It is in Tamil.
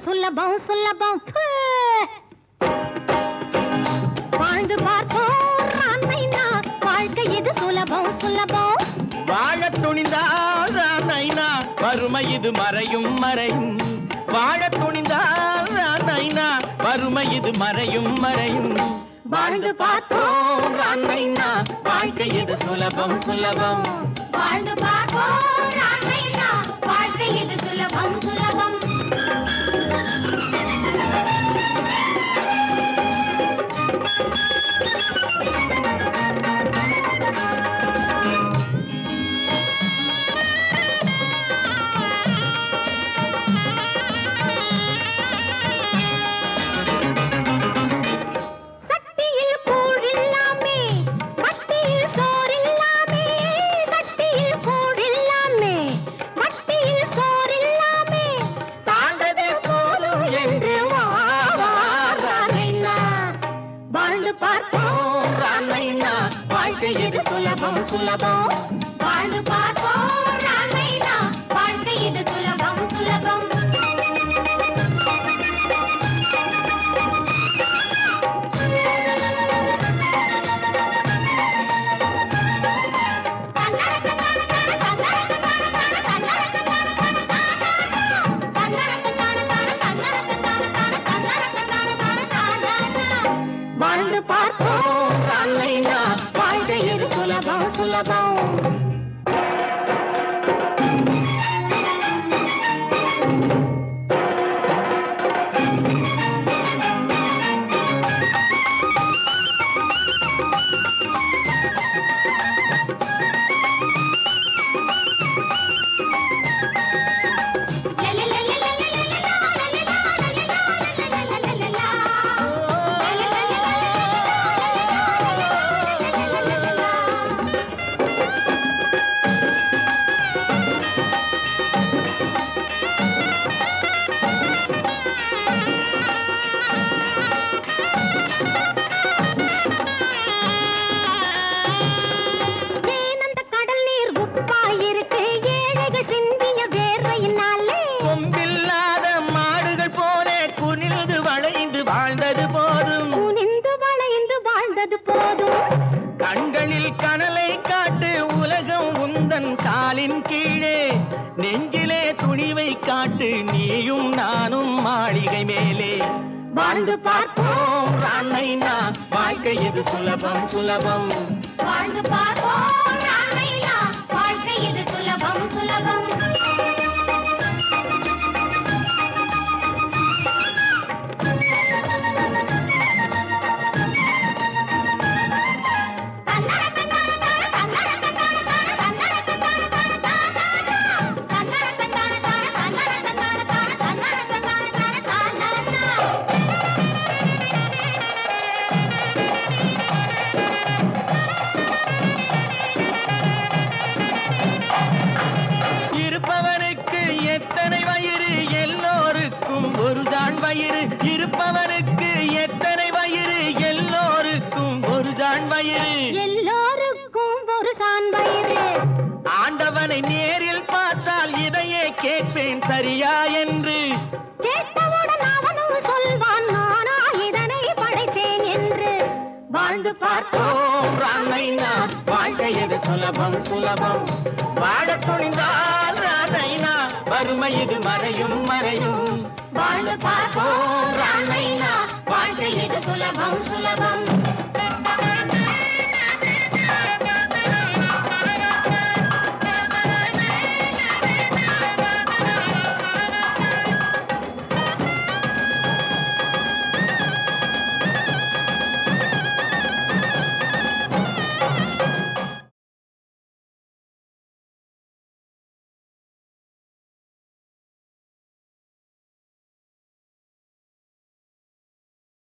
சுலபம் சுலபம் வாழ்ந்து பார்ப்போம் ராமைனா வாழ்க்கை இது சுலபம் சுலபம் வாழ துணிந்தால் ராமைனா வறுமை இது மறையும் மறையும் வாழ துணிந்தால் ராமைனா வறுமை இது மறையும் மறையும் வாழ்ந்து பார்ப்போம் ராமைனா வாழ்க்கை இது சுலபம் சுலபம் வாழ்ந்து பார்ப்போம் ராமைனா வாழ்க்கை இது சுலபம் சுலபம் வாழ்க்கை இது சுலபம் சுலபம் வாழ்ந்து பார்ப்போம் ராமைனா வாழ்க்கை இது சுலபம் சுலபம் வாழ்ந்து பார்ப்போம் ராமைனா வாழ்க்கை இது சுலபம் சுலபம் வாழ்ந்தது போதும் குனிந்து வளைந்து வாழ்ந்தது போதும் கண்களில் கனலை காட்டு உலகம் உந்தன் காலின் கீழே நெஞ்சிலே துணிவை காட்டு நீயும் நானும் மாளிகை மேலே வாழ்ந்து பார்ப்போம் ராமைனா வாழ்க்கை இது சுலபம் சுலபம் வாழ்ந்து பார்ப்போம் ராமைனா வாழ்க்கை இது சுலபம் சுலபம் இருப்பவனுக்கு எத்தனை வயிறு எல்லோருக்கும் ஒருதான் வயிறு இருப்பவனுக்கு எத்தனை வயிறு எல்லோருக்கும் ஒருதான் வயிறு எல்லோருக்கும் ஒரு சான் வயிறு ஆண்டவனை நேரில் பார்த்தால் இதையே கேட்பேன் சரியா என்று கேட்டவுடன் அவனும் சொல்வான் நானா இதனை படைத்தேன் என்று வாழ்ந்து பார்ப்போம் ராமைனா வாழ்க்கை இது சுலபம் சுலபம் வாழ துணிந்தால் ராமைனா வறுமை இது மறையும் மறையும் வாழ்ந்து பார்ப்போம் ராமைனா வாழ்க்கை இது சுலபம் சுலபம்